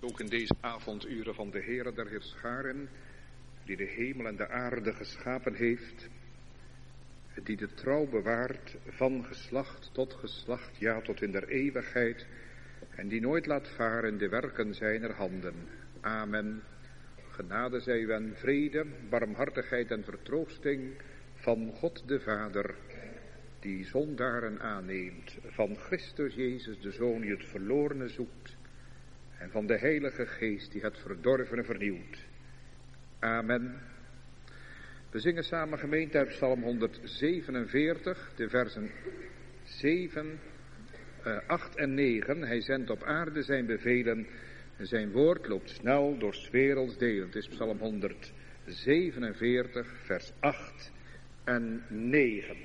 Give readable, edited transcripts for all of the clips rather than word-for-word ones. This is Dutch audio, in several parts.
Ook in deze avonduren van de Heere der Heerscharen, die de hemel en de aarde geschapen heeft, die de trouw bewaart van geslacht tot geslacht, ja tot in der eeuwigheid, en die nooit laat varen de werken zijner handen. Amen. Genade zij u en vrede, barmhartigheid en vertroosting van God de Vader, die zondaren aanneemt, van Christus Jezus de Zoon die het verlorene zoekt, en van de Heilige Geest die het verdorvene vernieuwt. Amen. We zingen samen gemeente uit Psalm 147, de versen 7, 8 en 9. Hij zendt op aarde zijn bevelen, zijn woord loopt snel door 's werelds delen. Het is Psalm 147, vers 8 en 9.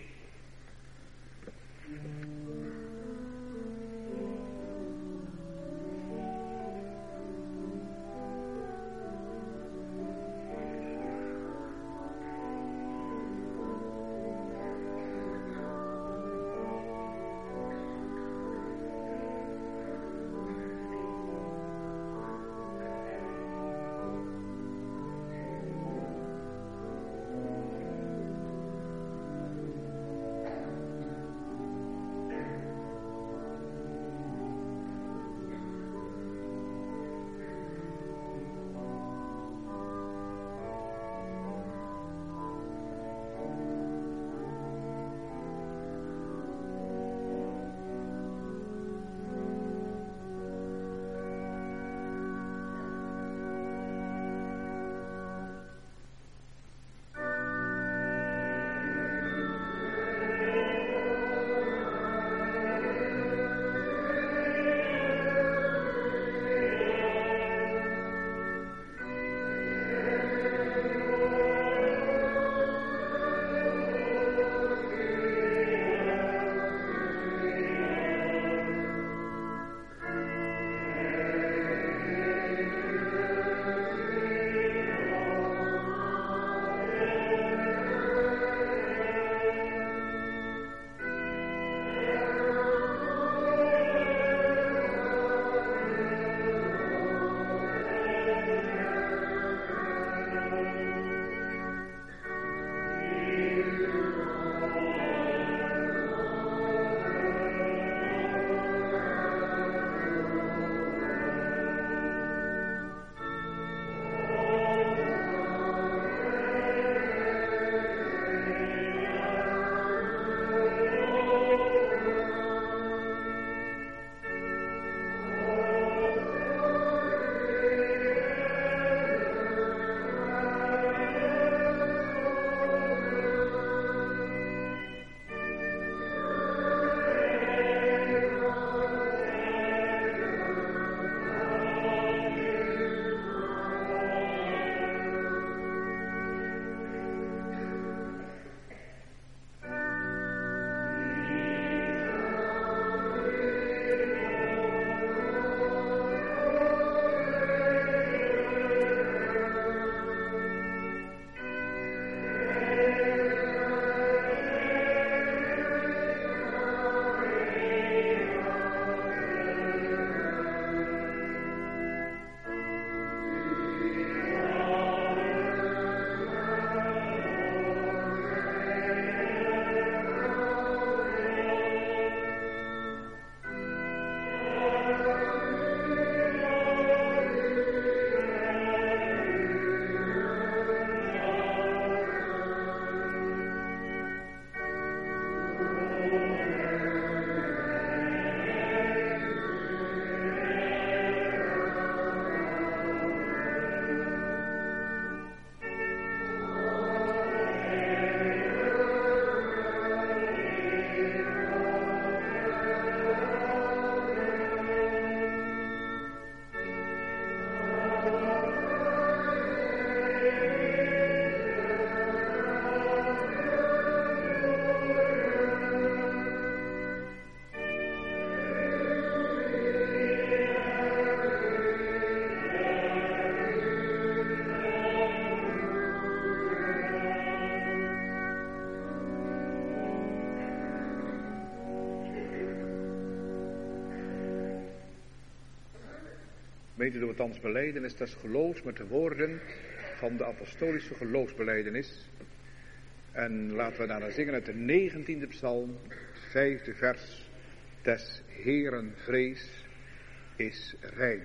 Gemeente, doe thans belijdenis des geloofs met de woorden van de apostolische geloofsbelijdenis. En laten we daarna zingen uit de 19e psalm, het 5e vers. Des Heeren vrees is rein.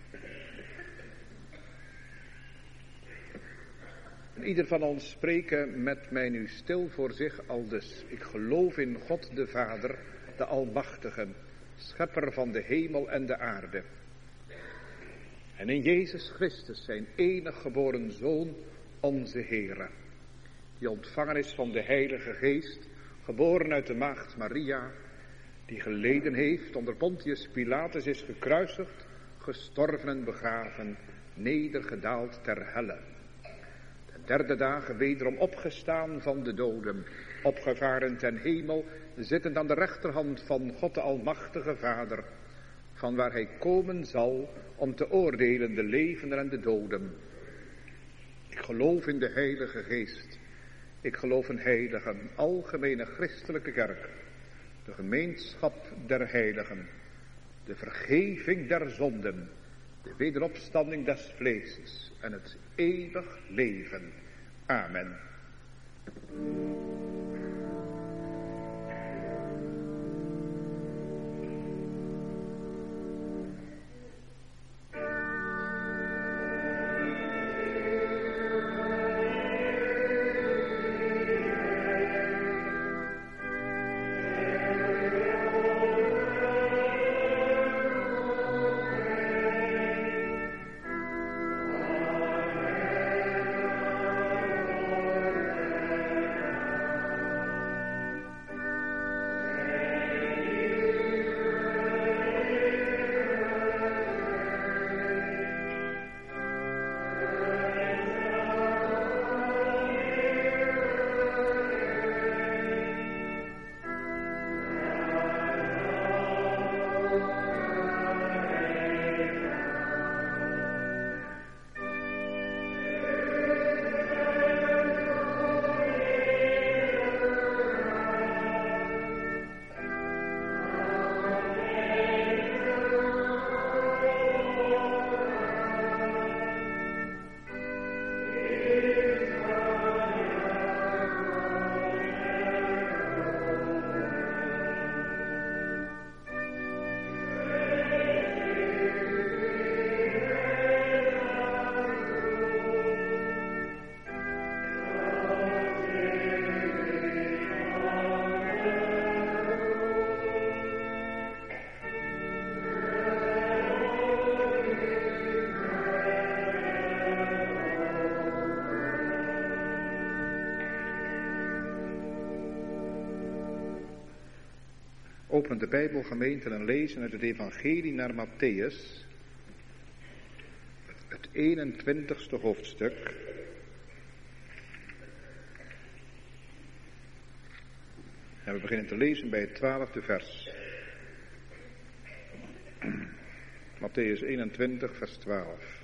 En ieder van ons spreken met mij nu stil voor zich aldus. Ik geloof in God de Vader, de Almachtige, schepper van de hemel en de aarde. En in Jezus Christus, zijn enig geboren Zoon, onze Heere, die ontvangen is van de Heilige Geest, geboren uit de maagd Maria, die geleden heeft, onder Pontius Pilatus is gekruisigd, gestorven en begraven, nedergedaald ter helle. De 3e dagen wederom opgestaan van de doden, opgevaren ten hemel, zittend aan de rechterhand van God de Almachtige Vader, van waar hij komen zal om te oordelen de levenden en de doden. Ik geloof in de Heilige Geest. Ik geloof in heilige, algemene christelijke kerk, de gemeenschap der heiligen, de vergeving der zonden, de wederopstanding des vleeses en het eeuwig leven. Amen. Open de Bijbelgemeente en lezen uit het Evangelie naar Mattheüs, het 21ste hoofdstuk. En we beginnen te lezen bij het 12e vers. Mattheüs 21, vers 12.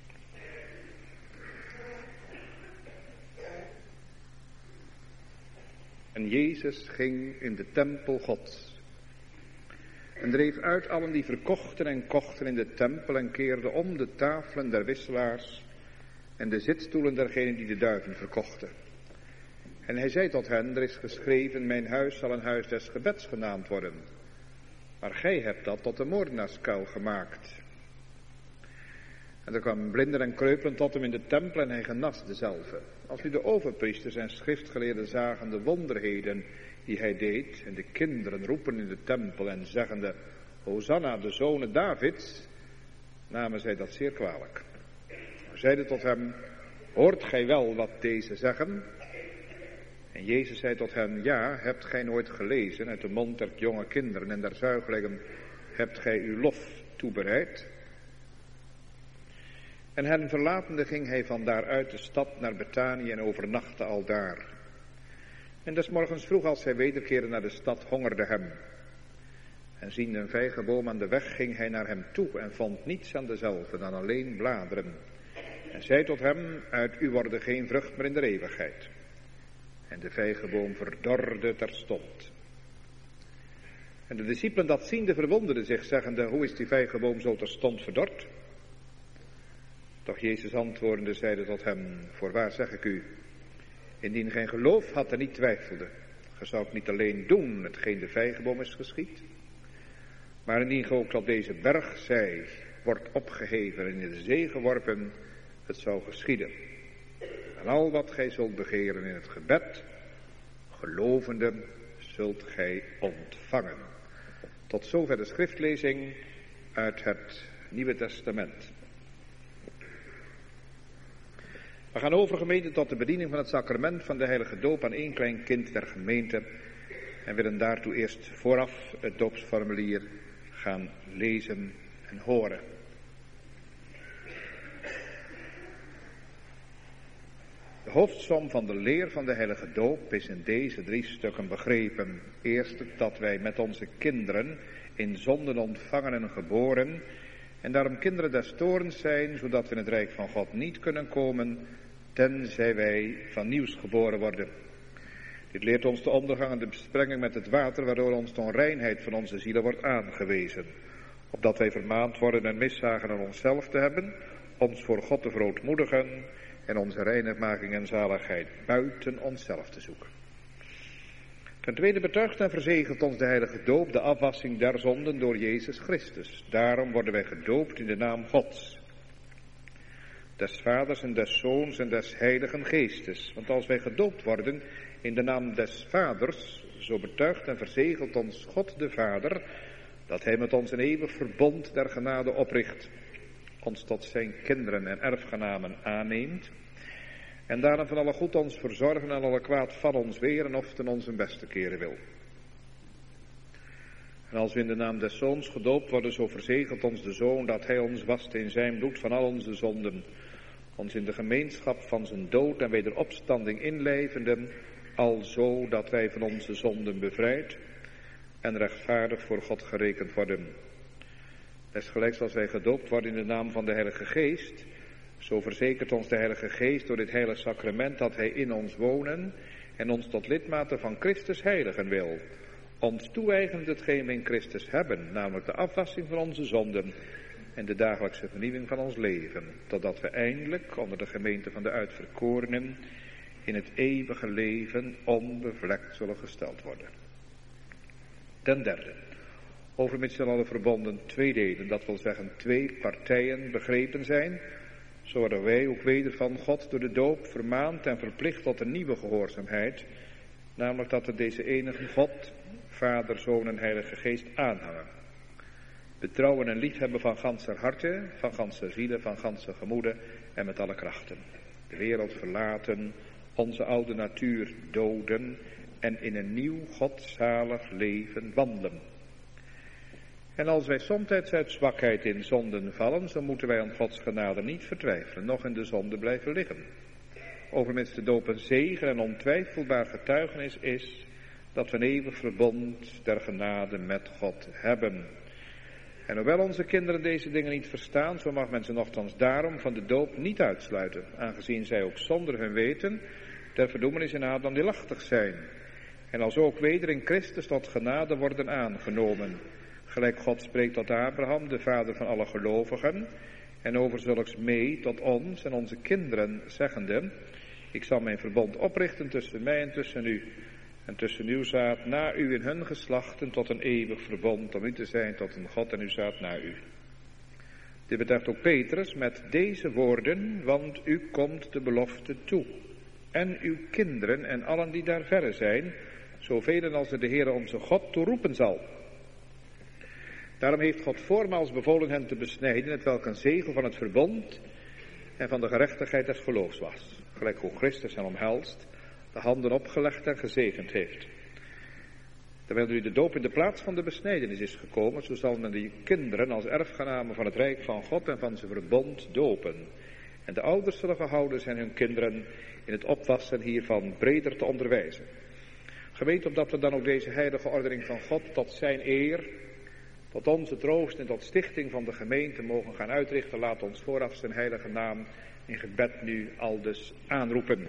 En Jezus ging in de tempel Gods en dreef uit allen die verkochten en kochten in de tempel en keerde om de tafelen der wisselaars en de zitstoelen dergenen die de duiven verkochten. En hij zei tot hen, er is geschreven, mijn huis zal een huis des gebeds genaamd worden. Maar gij hebt dat tot een moordenaarskuil gemaakt. En er kwamen blinden en kreupelen tot hem in de tempel en hij genas dezelve. Als nu de overpriesters en schriftgeleerden zagen de wonderheden die hij deed, en de kinderen roepen in de tempel en zeggende, Hosanna, de zonen Davids, namen zij dat zeer kwalijk. Ze zeiden tot hem, hoort gij wel wat deze zeggen? En Jezus zei tot hen, ja, hebt gij nooit gelezen, uit de mond der jonge kinderen en der zuigelingen, hebt gij uw lof toebereid? En hen verlatende ging hij vandaar uit de stad naar Betanië en overnachtte aldaar. En des morgens vroeg als hij wederkeerde naar de stad hongerde hem. En ziende een vijgenboom aan de weg ging hij naar hem toe en vond niets aan dezelve dan alleen bladeren. En zei tot hem, uit u worden geen vrucht meer in de eeuwigheid. En de vijgenboom verdorde terstond. En de discipelen dat ziende verwonderden zich, zeggende, hoe is die vijgenboom zo terstond verdord? Doch Jezus antwoordende zeide tot hem, voorwaar zeg ik u, indien gij geloof had en niet twijfelde, gij zoudt niet alleen doen hetgeen de vijgenboom is geschied, maar indien gij ook tot deze berg zei, wordt opgeheven en in de zee geworpen, het zou geschieden. En al wat gij zult begeren in het gebed, gelovende, zult gij ontvangen. Tot zover de schriftlezing uit het Nieuwe Testament. We gaan over, gemeente, tot de bediening van het sacrament van de heilige doop aan één klein kind der gemeente. En willen daartoe eerst vooraf het doopsformulier gaan lezen en horen. De hoofdsom van de leer van de heilige doop is in deze 3 stukken begrepen. Eerst dat wij met onze kinderen in zonden ontvangen en geboren, en daarom kinderen des toorns zijn, zodat we in het rijk van God niet kunnen komen, tenzij wij van nieuws geboren worden. Dit leert ons de ondergang en de besprenging met het water, waardoor ons de onreinheid van onze zielen wordt aangewezen. Opdat wij vermaand worden en miszagen aan onszelf te hebben, ons voor God te verootmoedigen en onze reinigmaking en zaligheid buiten onszelf te zoeken. Ten tweede betuigt en verzegelt ons de heilige doop de afwassing der zonden door Jezus Christus. Daarom worden wij gedoopt in de naam Gods, des Vaders en des Zoons en des Heiligen Geestes. Want als wij gedoopt worden in de naam des Vaders, zo betuigt en verzegelt ons God de Vader, dat Hij met ons een eeuwig verbond der genade opricht, ons tot zijn kinderen en erfgenamen aanneemt, en daarom van alle goed ons verzorgen en alle kwaad van ons weren of ten onze beste keren wil. En als we in de naam des Zoons gedoopt worden, zo verzegelt ons de Zoon dat Hij ons wast in zijn bloed van al onze zonden, ons in de gemeenschap van zijn dood en wederopstanding inlijvenden, alzo dat wij van onze zonden bevrijd en rechtvaardig voor God gerekend worden. Desgelijks als wij gedoopt worden in de naam van de Heilige Geest, zo verzekert ons de Heilige Geest door dit heilige sacrament dat Hij in ons wonen en ons tot lidmaten van Christus heiligen wil, ons toe-eigenend hetgeen we in Christus hebben, namelijk de afwassing van onze zonden en de dagelijkse vernieuwing van ons leven, totdat we eindelijk onder de gemeente van de uitverkorenen in het eeuwige leven onbevlekt zullen gesteld worden. Ten derde, overmits in alle verbonden 2 delen, dat wil zeggen 2 partijen begrepen zijn, zo worden wij ook weder van God door de doop vermaand en verplicht tot een nieuwe gehoorzaamheid, namelijk dat we deze enige God, Vader, Zoon en Heilige Geest aanhangen. Betrouwen en liefhebben van ganser harte, van ganser ziele, van ganser gemoede en met alle krachten. De wereld verlaten, onze oude natuur doden en in een nieuw godzalig leven wandelen. En als wij somtijds uit zwakheid in zonden vallen, zo moeten wij aan Gods genade niet vertwijfelen, noch in de zonde blijven liggen. Overmits de doop een zegen en ontwijfelbaar getuigenis is, dat we een eeuwig verbond der genade met God hebben. En hoewel onze kinderen deze dingen niet verstaan, zo mag men ze nochtans daarom van de doop niet uitsluiten, aangezien zij ook zonder hun weten ter verdoemenis in Adam deelachtig zijn. En als ook weder in Christus tot genade worden aangenomen. Gelijk God spreekt tot Abraham, de vader van alle gelovigen, en over zulks mee tot ons en onze kinderen, zeggende: ik zal mijn verbond oprichten tussen mij en tussen u, en tussen uw zaad na u in hun geslachten tot een eeuwig verbond, om u te zijn tot een God en uw zaad na u. Dit betreft ook Petrus met deze woorden, want u komt de belofte toe. En uw kinderen en allen die daar verre zijn, zoveel als de Heere onze God toeroepen zal. Daarom heeft God voormaals bevolen hen te besnijden, hetwelk een zegel van het verbond en van de gerechtigheid des geloofs was. Gelijk hoe Christus hen omhelst, de handen opgelegd en gezegend heeft. Terwijl nu de doop in de plaats van de besnijdenis is gekomen, zo zal men die kinderen als erfgenamen van het rijk van God en van zijn verbond dopen. En de ouders zullen gehouden zijn hun kinderen in het opwassen hiervan breder te onderwijzen. Gemeente, opdat we dan ook deze heilige ordening van God tot zijn eer, tot onze troost en tot stichting van de gemeente mogen gaan uitrichten, laat ons vooraf zijn heilige naam in gebed nu aldus aanroepen.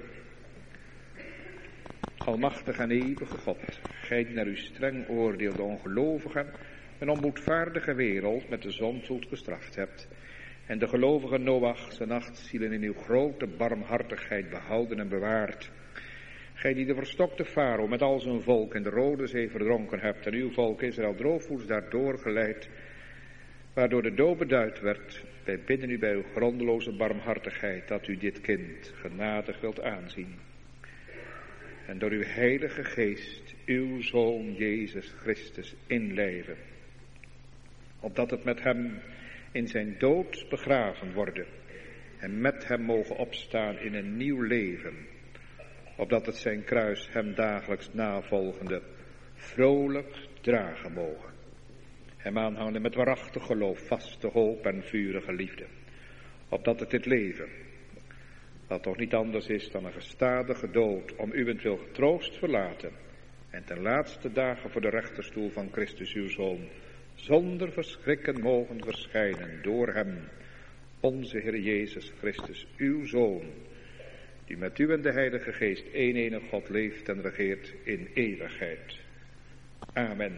Almachtige en eeuwige God, gij die naar uw streng oordeel de ongelovigen en onboedvaardige wereld met de zondvloed gestraft hebt, en de gelovige Noach zijn 8 zielen in uw grote barmhartigheid behouden en bewaard. Gij die de verstokte Farao met al zijn volk in de Rode Zee verdronken hebt en uw volk Israël droogvoets daardoor geleid, waardoor de dood beduid werd, wij bidden u bij uw grondeloze barmhartigheid dat u dit kind genadig wilt aanzien. En door uw heilige geest uw Zoon Jezus Christus inlijven, opdat het met hem in zijn dood begraven worden en met hem mogen opstaan in een nieuw leven, opdat het zijn kruis hem dagelijks navolgende vrolijk dragen mogen. Hem aanhangende met waarachtig geloof, vaste hoop en vurige liefde, opdat het dit leven, wat toch niet anders is dan een gestadige dood, om uwentwil getroost verlaten en ten laatste dagen voor de rechterstoel van Christus uw Zoon zonder verschrikken mogen verschijnen door hem, onze Heer Jezus Christus, uw Zoon, die met u en de Heilige Geest één enig God leeft en regeert in eeuwigheid. Amen.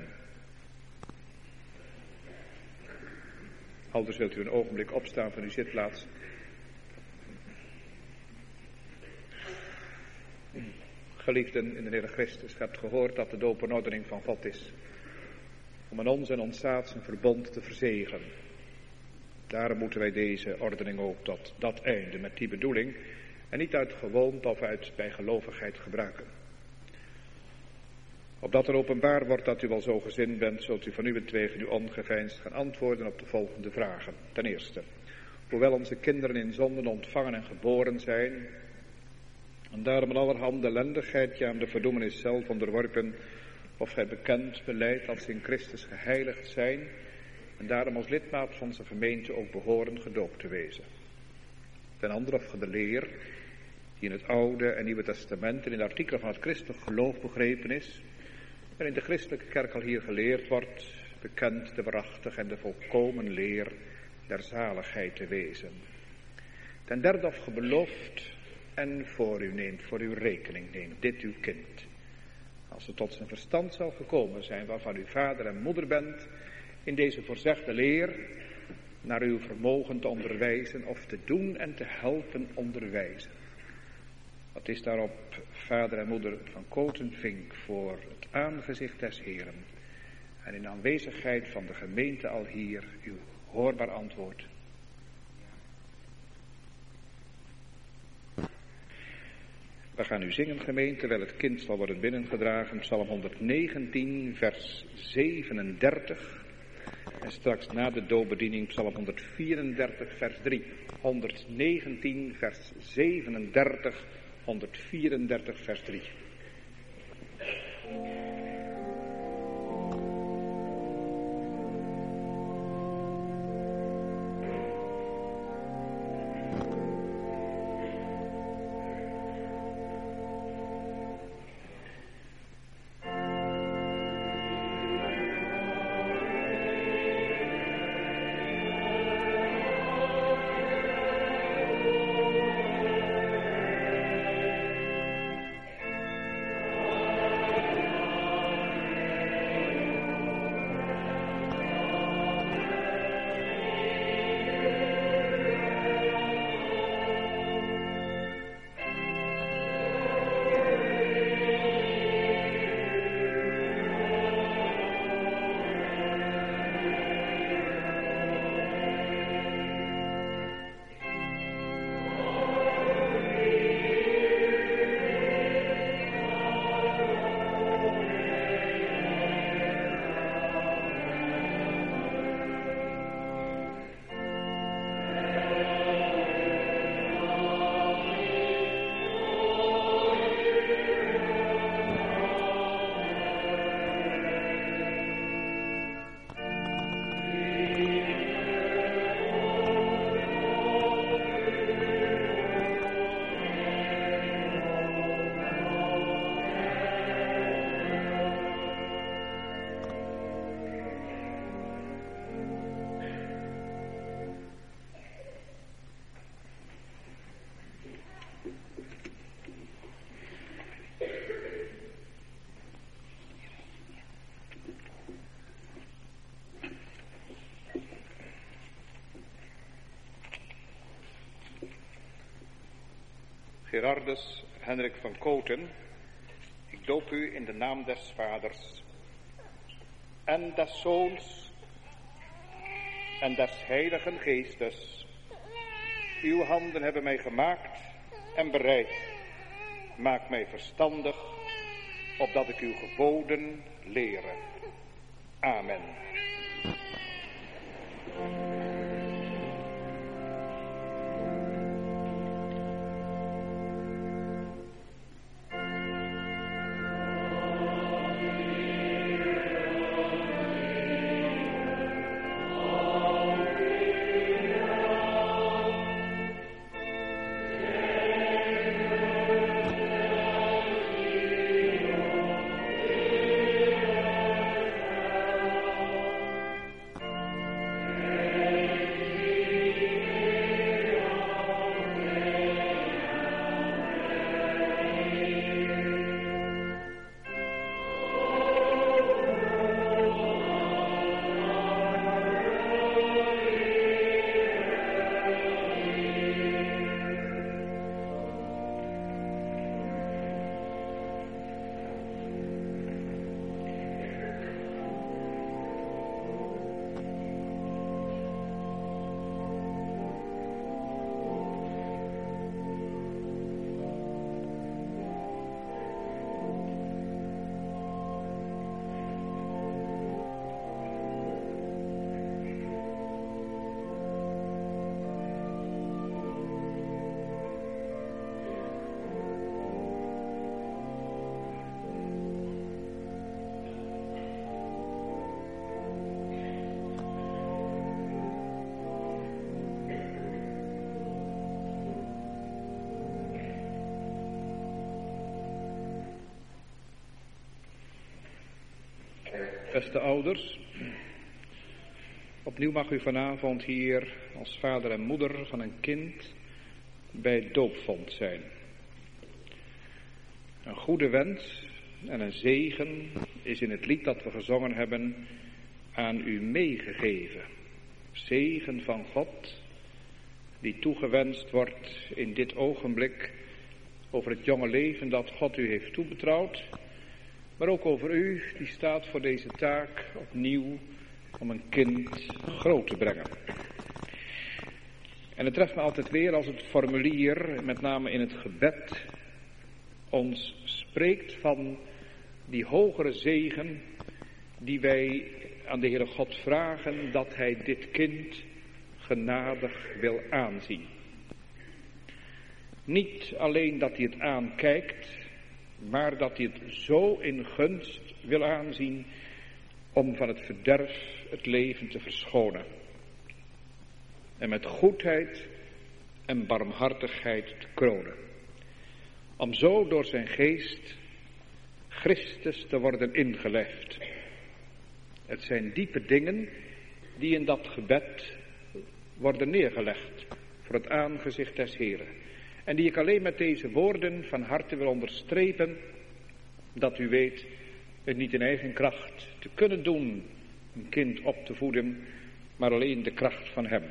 Aldus wilt u een ogenblik opstaan van uw zitplaats. Geliefden in de Heer Christus, u hebt gehoord dat de doop een ordening van God is, om aan ons en ons zaad zijn verbond te verzegelen. Daarom moeten wij deze ordening ook tot dat einde, met die bedoeling, en niet uit gewoonte of uit bijgelovigheid gebruiken. Opdat er openbaar wordt dat u wel zo gezind bent, zult u van uwentwege nu ongeveinsd gaan antwoorden op de volgende vragen. Ten eerste, hoewel onze kinderen in zonden ontvangen en geboren zijn, en daarom in allerhande ellendigheid, ja aan de verdoemenis zelf onderworpen, of gij bekend beleidt dat ze in Christus geheiligd zijn, en daarom als lidmaat van onze gemeente ook behoren gedoopt te wezen. Ten andere of ge de leer, die in het Oude en Nieuwe Testament en in de artikelen van het christelijk geloof begrepen is, en in de christelijke kerk al hier geleerd wordt, bekend de waarachtige en de volkomen leer der zaligheid te wezen. Ten derde of ge belooft en voor u neemt, voor uw rekening neemt, dit uw kind, als het tot zijn verstand zal gekomen zijn, waarvan u vader en moeder bent, in deze voorzegde leer, naar uw vermogen te onderwijzen of te doen en te helpen onderwijzen. Wat is daarop vader en moeder van Kotenvink voor het aangezicht des Heeren en in aanwezigheid van de gemeente al hier uw hoorbaar antwoord. We gaan nu zingen, gemeente, terwijl het kind zal worden binnengedragen, Psalm 119, vers 37. En straks na de doopbediening, Psalm 134, vers 3. 119, vers 37, 134, vers 3. Gerardus Hendrik van Koten, ik doop u in de naam des Vaders en des Zoons en des Heiligen Geestes. Uw handen hebben mij gemaakt en bereid. Maak mij verstandig, opdat ik uw geboden lere. Amen. Beste ouders, opnieuw mag u vanavond hier als vader en moeder van een kind bij het doopvont zijn. Een goede wens en een zegen is in het lied dat we gezongen hebben aan u meegegeven. Zegen van God die toegewenst wordt in dit ogenblik over het jonge leven dat God u heeft toebetrouwd. Maar ook over u, die staat voor deze taak opnieuw om een kind groot te brengen. En het treft me altijd weer als het formulier, met name in het gebed, ons spreekt van die hogere zegen die wij aan de Heere God vragen, dat Hij dit kind genadig wil aanzien. Niet alleen dat Hij het aankijkt, maar dat hij het zo in gunst wil aanzien om van het verderf het leven te verschonen. En met goedheid en barmhartigheid te kronen. Om zo door zijn geest Christus te worden ingelijfd. Het zijn diepe dingen die in dat gebed worden neergelegd voor het aangezicht des Heren. En die ik alleen met deze woorden van harte wil onderstrepen, dat u weet het niet in eigen kracht te kunnen doen een kind op te voeden, maar alleen de kracht van Hem.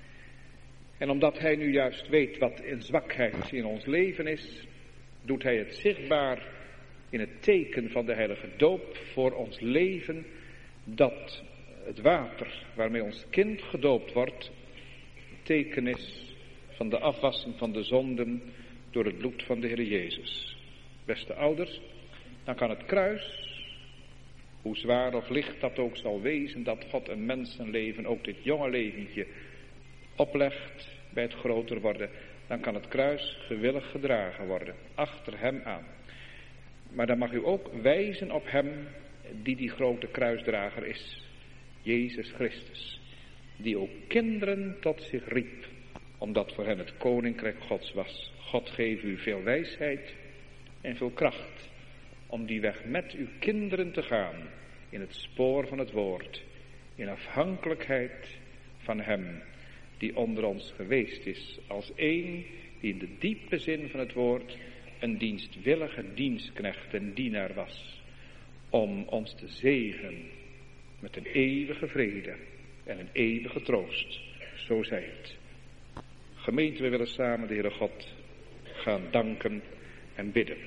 En omdat Hij nu juist weet wat in zwakheid in ons leven is, doet Hij het zichtbaar in het teken van de heilige doop voor ons leven, dat het water waarmee ons kind gedoopt wordt, het teken is van de afwassing van de zonden door het bloed van de Heer Jezus. Beste ouders, dan kan het kruis, hoe zwaar of licht dat ook zal wezen, dat God een mensenleven, ook dit jonge leventje, oplegt bij het groter worden, dan kan het kruis gewillig gedragen worden, achter Hem aan. Maar dan mag u ook wijzen op Hem die grote kruisdrager is, Jezus Christus, die ook kinderen tot zich riep, omdat voor hen het koninkrijk Gods was. God geef u veel wijsheid en veel kracht om die weg met uw kinderen te gaan in het spoor van het woord, in afhankelijkheid van Hem die onder ons geweest is, als een die in de diepe zin van het woord een dienstwillige dienstknecht en dienaar was, om ons te zegenen met een eeuwige vrede en een eeuwige troost. Zo zij het. Gemeente, we willen samen de Heere God gaan danken en bidden.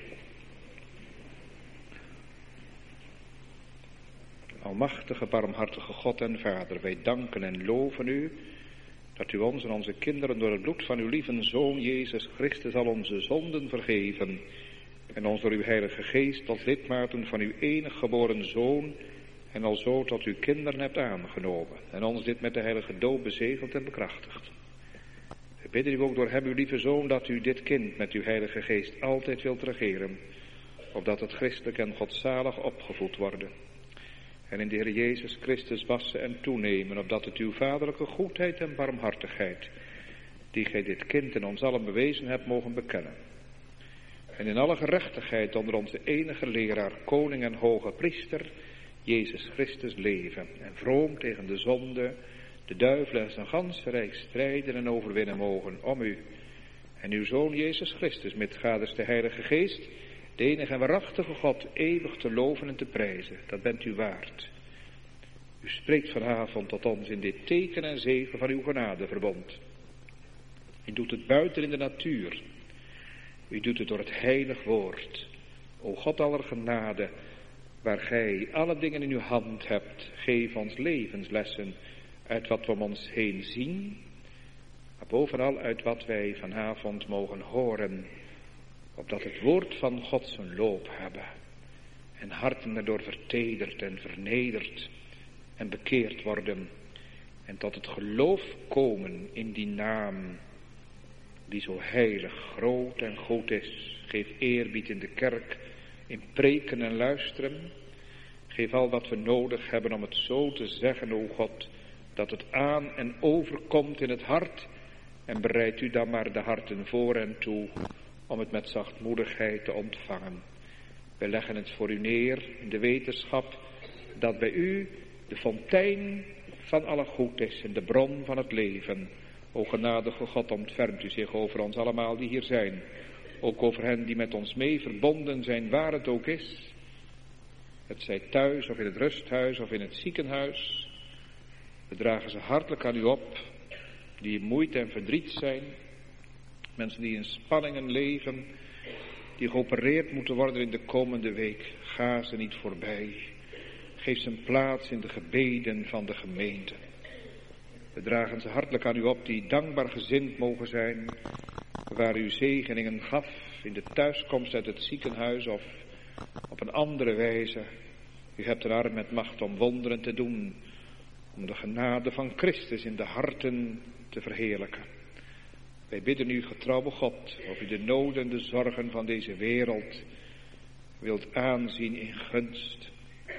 Almachtige, barmhartige God en Vader, wij danken en loven u dat u ons en onze kinderen door het bloed van uw lieve Zoon Jezus Christus al onze zonden vergeven en ons door uw Heilige Geest als lidmaten van uw enig geboren Zoon en alzo tot uw kinderen hebt aangenomen en ons dit met de heilige doop bezegeld en bekrachtigd. We bidden u ook door hem, uw lieve Zoon, dat u dit kind met uw Heilige Geest altijd wilt regeren, opdat het christelijk en godzalig opgevoed worden. En in de Heer Jezus Christus wassen en toenemen, opdat het uw vaderlijke goedheid en barmhartigheid, die gij dit kind in ons allen bewezen hebt, mogen bekennen. En in alle gerechtigheid onder onze enige leraar, koning en hoge priester, Jezus Christus leven. En vroom tegen de zonde, de duivel en zijn ganse rijk strijden en overwinnen mogen om u. En uw Zoon Jezus Christus met gaders de Heilige Geest, de enige en waarachtige God, eeuwig te loven en te prijzen. Dat bent u waard. U spreekt vanavond tot ons in dit teken en zegen van uw genadeverbond. U doet het buiten in de natuur. U doet het door het heilig woord. O God aller genade, waar gij alle dingen in uw hand hebt, geef ons levenslessen uit wat we om ons heen zien, maar bovenal uit wat wij vanavond mogen horen, opdat het woord van God zijn loop hebben en harten erdoor vertederd en vernederd en bekeerd worden en tot het geloof komen in die naam die zo heilig, groot en goed is. Geef eerbied in de kerk, in preken en luisteren. Geef al wat we nodig hebben om het zo te zeggen, o God, dat het aan en overkomt in het hart. En bereid u dan maar de harten voor en toe om het met zachtmoedigheid te ontvangen. We leggen het voor u neer in de wetenschap dat bij u de fontein van alle goed is en de bron van het leven. O genadige God, ontfermt u zich over ons allemaal die hier zijn. Ook over hen die met ons mee verbonden zijn, waar het ook is. Het zij thuis of in het rusthuis of in het ziekenhuis. We dragen ze hartelijk aan u op, die in moeite en verdriet zijn. Mensen die in spanningen leven, die geopereerd moeten worden in de komende week. Ga ze niet voorbij. Geef ze een plaats in de gebeden van de gemeente. We dragen ze hartelijk aan u op die dankbaar gezind mogen zijn, waar u zegeningen gaf in de thuiskomst uit het ziekenhuis of op een andere wijze. U hebt een arm met macht om wonderen te doen, om de genade van Christus in de harten te verheerlijken. Wij bidden u, getrouwe God, of u de noden en de zorgen van deze wereld wilt aanzien in gunst.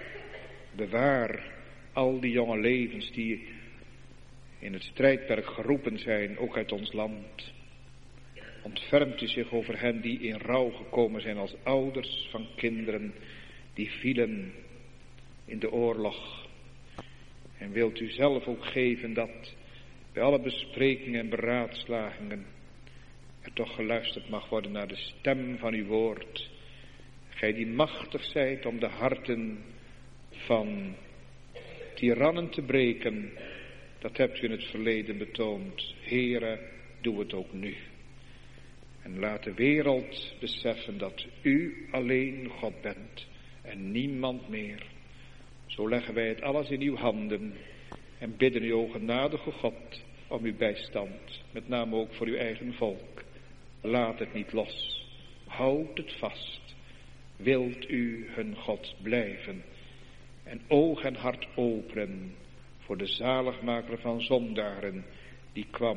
Bewaar al die jonge levens die in het strijdperk geroepen zijn, ook uit ons land. Ontfermt u zich over hen die in rouw gekomen zijn als ouders van kinderen die vielen in de oorlog. En wilt u zelf ook geven dat bij alle besprekingen en beraadslagingen er toch geluisterd mag worden naar de stem van uw woord. Gij die machtig zijt om de harten van tirannen te breken, dat hebt u in het verleden betoond. Heere, doe het ook nu. En laat de wereld beseffen dat u alleen God bent en niemand meer. Zo leggen wij het alles in uw handen en bidden u, o genadige God, om uw bijstand. Met name ook voor uw eigen volk. Laat het niet los. Houd het vast. Wilt u hun God blijven. En oog en hart openen voor de zaligmaker van zondaren die kwam.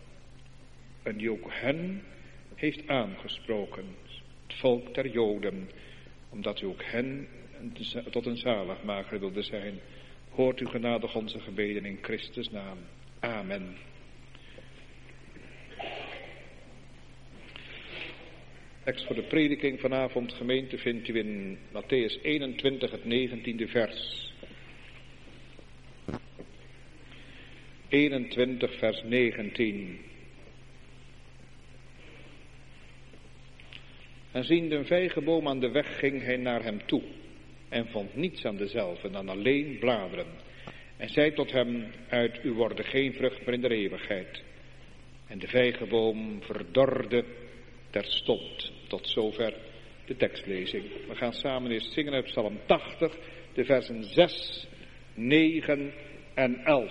En die ook hen heeft aangesproken. Het volk der Joden. Omdat u ook hen tot een zaligmaker wilde zijn. Hoort u genadig onze gebeden in Christus naam. Amen. Tekst voor de prediking vanavond, gemeente, vindt u in Mattheüs 21, het 19e vers. 21, vers 19. En ziende een vijgenboom aan de weg ging hij naar hem toe en vond niets aan dezelve dan alleen bladeren. En zei tot hem, uit u worden geen vrucht meer in de eeuwigheid. En de vijgenboom verdorde terstond. Tot zover de tekstlezing. We gaan samen eerst zingen uit Psalm 80, de versen 6, 9 en 11.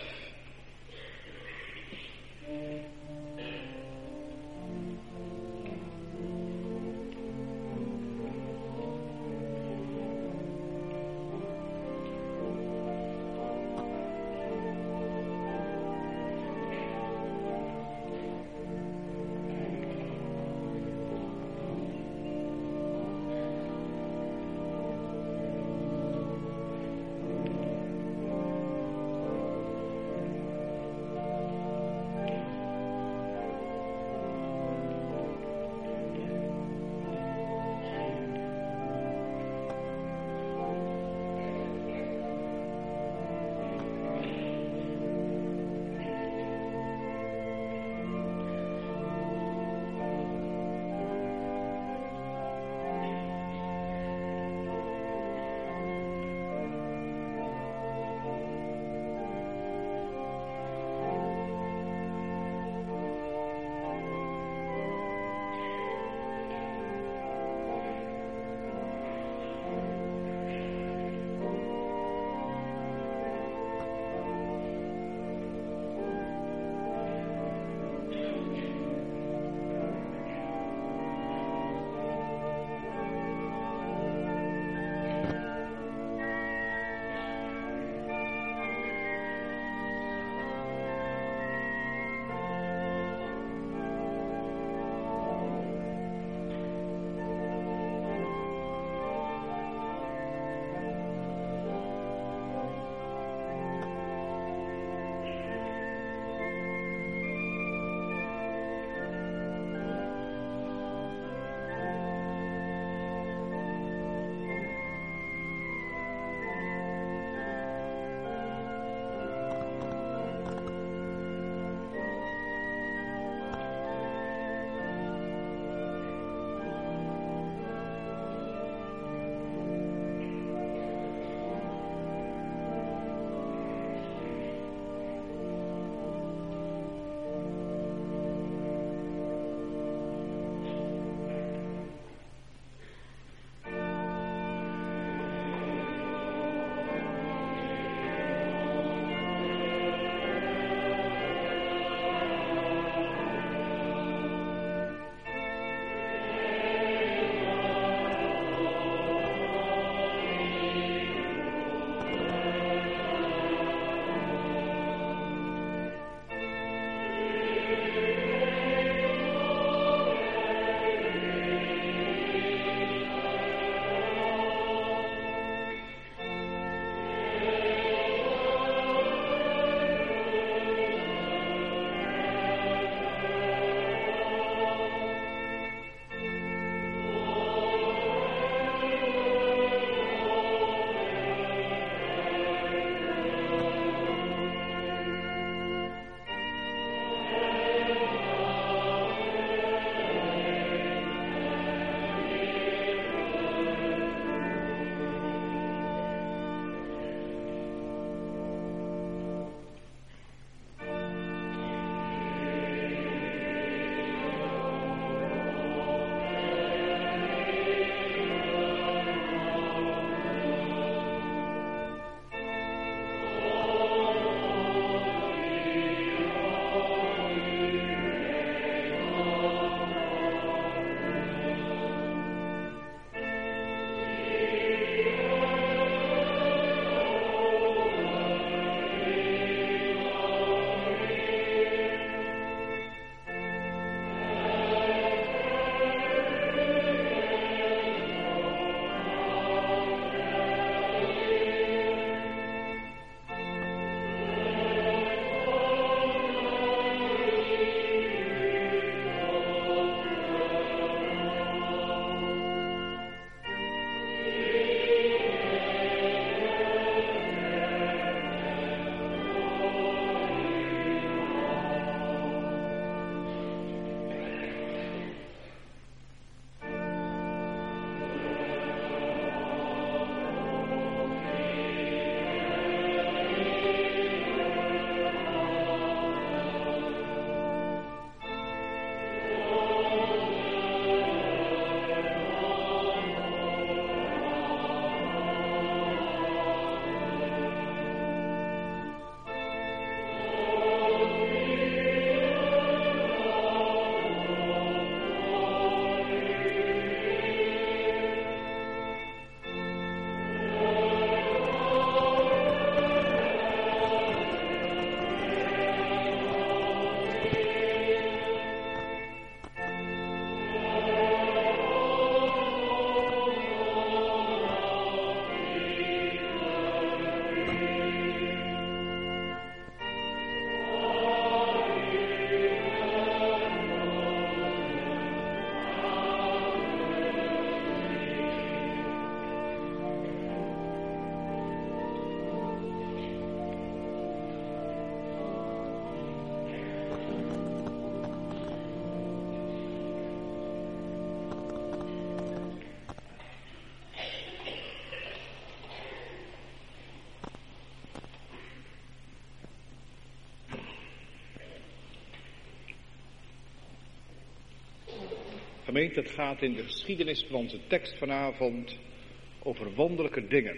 Gemeente, het gaat in de geschiedenis van onze tekst vanavond over wonderlijke dingen.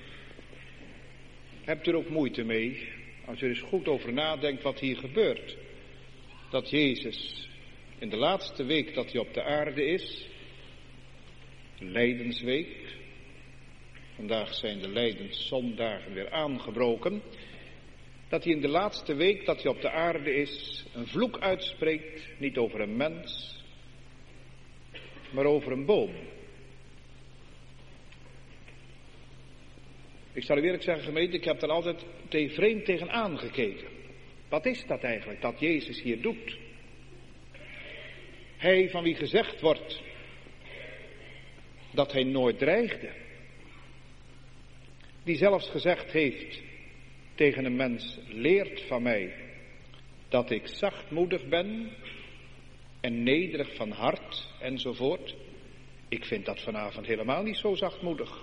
Hebt u er ook moeite mee, als u er eens goed over nadenkt wat hier gebeurt? Dat Jezus in de laatste week dat hij op de aarde is, de Lijdensweek, vandaag zijn de Lijdenszondagen weer aangebroken, dat hij in de laatste week dat hij op de aarde is een vloek uitspreekt, niet over een mens, maar over een boom. Ik zal u eerlijk zeggen, gemeente, ik heb er altijd vreemd tegen aangekeken. Wat is dat eigenlijk, dat Jezus hier doet? Hij van wie gezegd wordt dat hij nooit dreigde. Die zelfs gezegd heeft tegen een mens, leert van mij dat ik zachtmoedig ben en nederig van hart enzovoort. Ik vind dat vanavond helemaal niet zo zachtmoedig.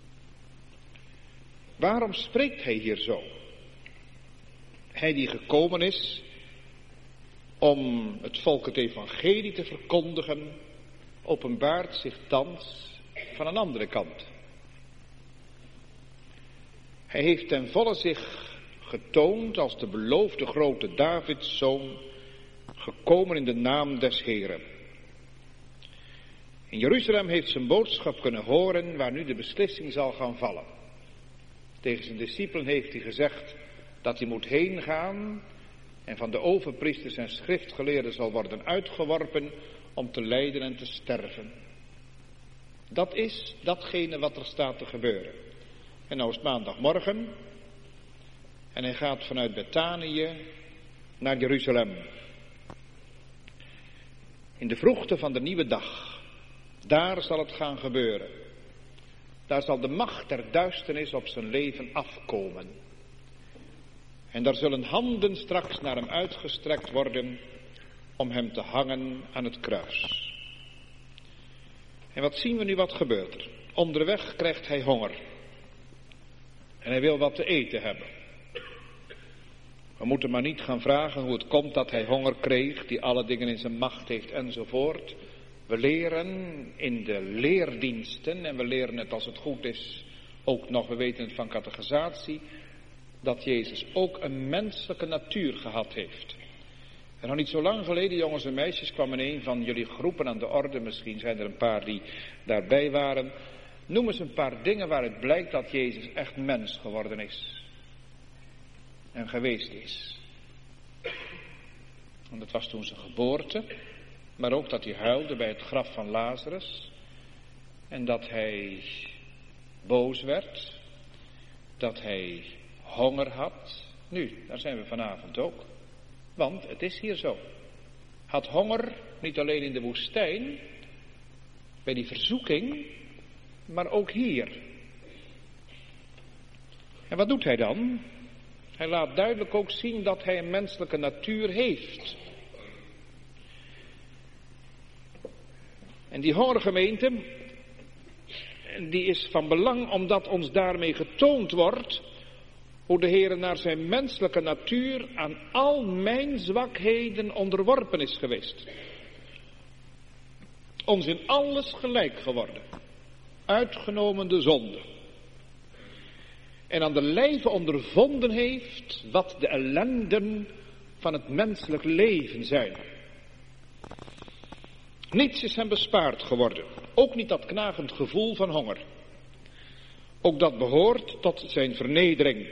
Waarom spreekt hij hier zo? Hij die gekomen is om het volk het evangelie te verkondigen, openbaart zich thans van een andere kant. Hij heeft ten volle zich getoond als de beloofde grote Davidszoon, gekomen in de naam des Heren. In Jeruzalem heeft zijn boodschap kunnen horen waar nu de beslissing zal gaan vallen. Tegen zijn discipelen heeft hij gezegd dat hij moet heen gaan en van de overpriesters en schriftgeleerden zal worden uitgeworpen om te lijden en te sterven. Dat is datgene wat er staat te gebeuren. En nou is het maandagmorgen en hij gaat vanuit Betanië naar Jeruzalem. In de vroegte van de nieuwe dag, daar zal het gaan gebeuren. Daar zal de macht der duisternis op zijn leven afkomen. En daar zullen handen straks naar hem uitgestrekt worden om hem te hangen aan het kruis. En wat zien we nu wat gebeurt er? Onderweg krijgt hij honger. En hij wil wat te eten hebben. We moeten maar niet gaan vragen hoe het komt dat hij honger kreeg, die alle dingen in zijn macht heeft enzovoort. We leren in de leerdiensten, en we leren het als het goed is ook nog, we weten het van catechisatie, dat Jezus ook een menselijke natuur gehad heeft. En nog niet zo lang geleden, jongens en meisjes, kwam in een van jullie groepen aan de orde, misschien zijn er een paar die daarbij waren. Noem eens een paar dingen waaruit blijkt dat Jezus echt mens geworden is. En geweest is. Want dat was toen zijn geboorte. Maar ook dat hij huilde bij het graf van Lazarus. En dat hij boos werd. Dat hij honger had. Nu, daar zijn we vanavond ook. Want het is hier zo. Had honger, niet alleen in de woestijn. Bij die verzoeking. Maar ook hier. En wat doet hij dan? Hij laat duidelijk ook zien dat hij een menselijke natuur heeft. En die hongergemeente, die is van belang omdat ons daarmee getoond wordt hoe de Heer naar zijn menselijke natuur aan al mijn zwakheden onderworpen is geweest. Ons in alles gelijk geworden, uitgenomen de zonde. En aan de lijve ondervonden heeft wat de ellenden van het menselijk leven zijn. Niets is hem bespaard geworden. Ook niet dat knagend gevoel van honger. Ook dat behoort tot zijn vernedering.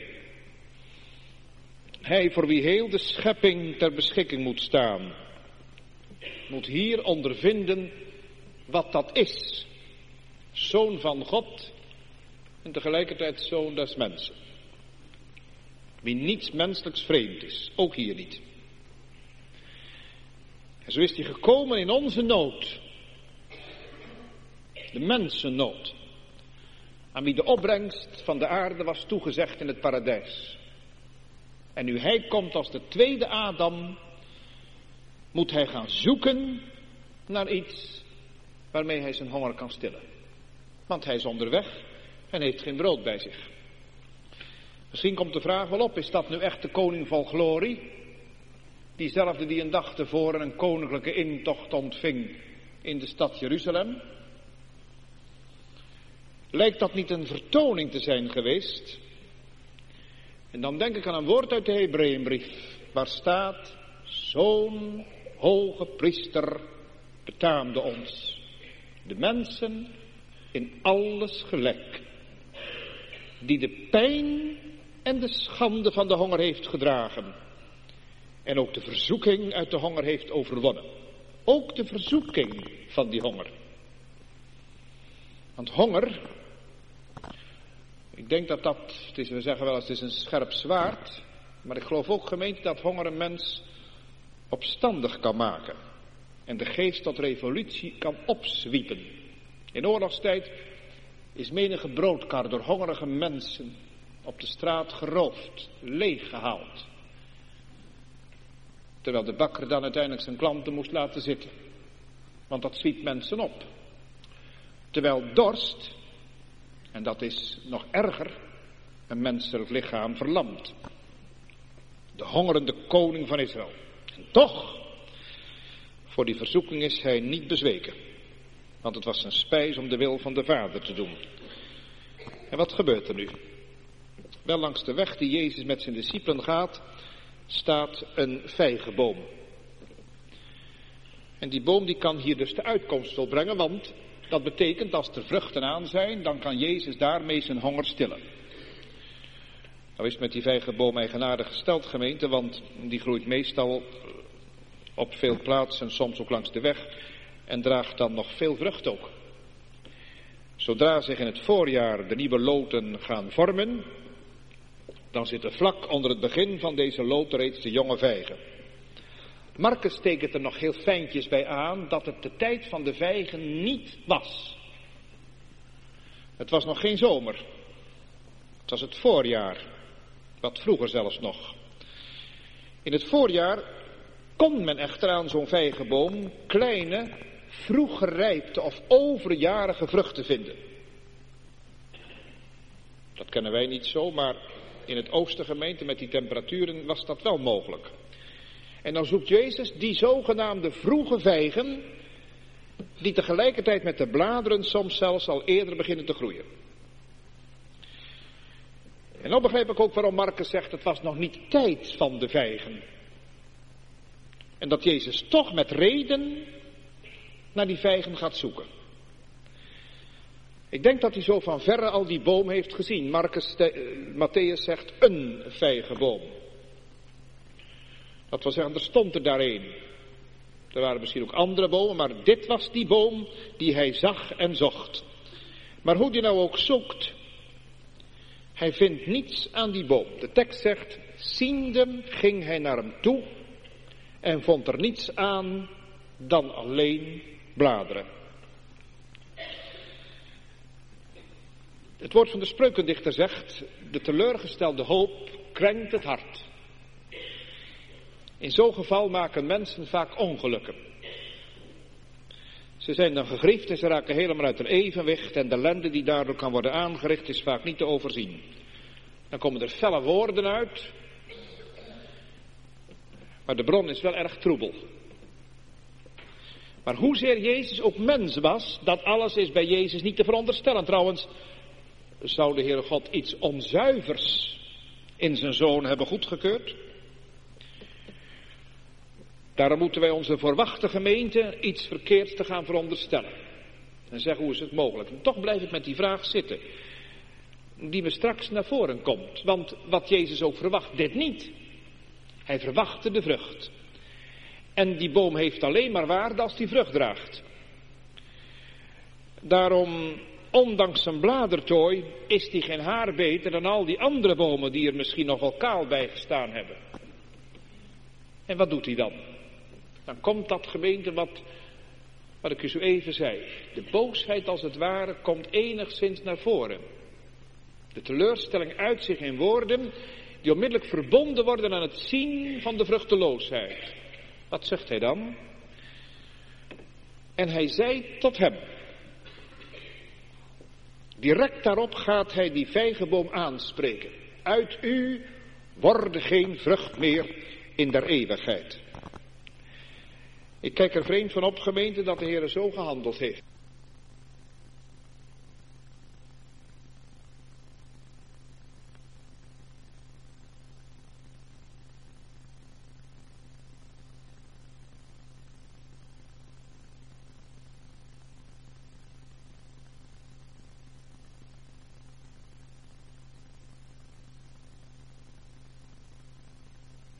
Hij voor wie heel de schepping ter beschikking moet staan, moet hier ondervinden wat dat is. Zoon van God en tegelijkertijd zoon des mensen. Wie niets menselijks vreemd is, ook hier niet. En zo is hij gekomen in onze nood. De mensennood. Aan wie de opbrengst van de aarde was toegezegd in het paradijs. En nu hij komt als de tweede Adam, moet hij gaan zoeken naar iets waarmee hij zijn honger kan stillen. Want hij is onderweg en heeft geen brood bij zich. Misschien komt de vraag wel op, is dat nu echt de koning vol glorie? Diezelfde die een dag tevoren een koninklijke intocht ontving in de stad Jeruzalem. Lijkt dat niet een vertoning te zijn geweest? En dan denk ik aan een woord uit de Hebreeënbrief, waar staat: zo'n hoge priester betaamde ons, de mensen in alles gelijk, die de pijn en de schande van de honger heeft gedragen en ook de verzoeking uit de honger heeft overwonnen. Ook de verzoeking van die honger. Want honger, ik denk we zeggen wel eens, het is een scherp zwaard, maar ik geloof ook, gemeente, dat honger een mens opstandig kan maken en de geest tot revolutie kan opzwiepen. In oorlogstijd is menige broodkar door hongerige mensen op de straat geroofd, leeggehaald. Terwijl de bakker dan uiteindelijk zijn klanten moest laten zitten. Want dat zwiept mensen op. Terwijl dorst, en dat is nog erger, een menselijk lichaam verlamt. De hongerende koning van Israël. En toch, voor die verzoeking is hij niet bezweken. Want het was zijn spijs om de wil van de Vader te doen. En wat gebeurt er nu? Wel, langs de weg die Jezus met zijn discipelen gaat, staat een vijgenboom. En die boom die kan hier dus de uitkomst volbrengen, want dat betekent als er vruchten aan zijn, dan kan Jezus daarmee zijn honger stillen. Nou is met die vijgenboom eigenaardig gesteld, gemeente, want die groeit meestal op veel plaatsen, soms ook langs de weg, en draagt dan nog veel vrucht ook. Zodra zich in het voorjaar de nieuwe loten gaan vormen, dan zitten vlak onder het begin van deze loot reeds de jonge vijgen. Marcus tekent er nog heel fijntjes bij aan dat het de tijd van de vijgen niet was. Het was nog geen zomer. Het was het voorjaar. Wat vroeger zelfs nog. In het voorjaar kon men echter aan zo'n vijgenboom kleine, vroeg gerijpte of overjarige vruchten vinden. Dat kennen wij niet zo, maar in het oostengemeente met die temperaturen was dat wel mogelijk. En dan zoekt Jezus die zogenaamde vroege vijgen, die tegelijkertijd met de bladeren soms zelfs al eerder beginnen te groeien. En dan begrijp ik ook waarom Marcus zegt, het was nog niet tijd van de vijgen. En dat Jezus toch met reden naar die vijgen gaat zoeken. Ik denk dat hij zo van verre al die boom heeft gezien. Matthäus zegt een vijgenboom. Dat wil zeggen, er stond er daar een. Er waren misschien ook andere bomen, maar dit was die boom die hij zag en zocht. Maar hoe die nou ook zoekt, hij vindt niets aan die boom. De tekst zegt, ziende ging hij naar hem toe en vond er niets aan dan alleen bladeren. Het woord van de spreukendichter zegt, de teleurgestelde hoop krenkt het hart. In zo'n geval maken mensen vaak ongelukken. Ze zijn dan gegriefd en ze raken helemaal uit hun evenwicht en de ellende die daardoor kan worden aangericht is vaak niet te overzien. Dan komen er felle woorden uit, maar de bron is wel erg troebel. Maar hoezeer Jezus ook mens was, dat alles is bij Jezus niet te veronderstellen. Trouwens, zou de Heere God iets onzuivers in zijn Zoon hebben goedgekeurd? Daarom moeten wij onze verwachte gemeente iets verkeerds te gaan veronderstellen. En zeggen, hoe is het mogelijk? En toch blijf ik met die vraag zitten, die me straks naar voren komt. Want wat Jezus ook verwacht, dit niet. Hij verwachtte de vrucht. En die boom heeft alleen maar waarde als die vrucht draagt. Daarom, ondanks zijn bladertooi, is die geen haar beter dan al die andere bomen die er misschien nog wel kaal bij gestaan hebben. En wat doet hij dan? Dan komt dat, gemeente, wat ik u zo even zei. De boosheid als het ware komt enigszins naar voren. De teleurstelling uit zich in woorden die onmiddellijk verbonden worden aan het zien van de vruchteloosheid. Wat zegt hij dan? En hij zei tot hem. Direct daarop gaat hij die vijgenboom aanspreken. Uit u worden geen vrucht meer in der eeuwigheid. Ik kijk er vreemd van op, gemeente, dat de Heer zo gehandeld heeft.